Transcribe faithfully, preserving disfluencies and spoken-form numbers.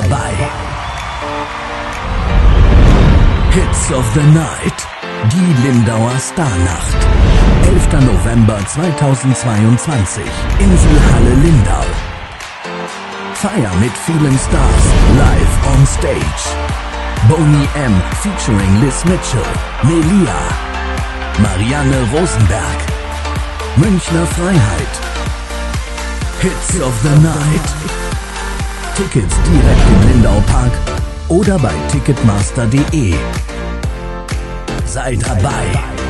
dabei. Hits of the Night. Die Lindauer Starnacht. elfter November zweitausendzweiundzwanzig. Inselhalle Lindau. Feier mit vielen Stars live on stage. Boney M. featuring Liz Mitchell, Melia, Marianne Rosenberg, Münchner Freiheit. Hits of the Night. Tickets direkt im Lindau Park oder bei ticketmaster punkt de. Sei dabei.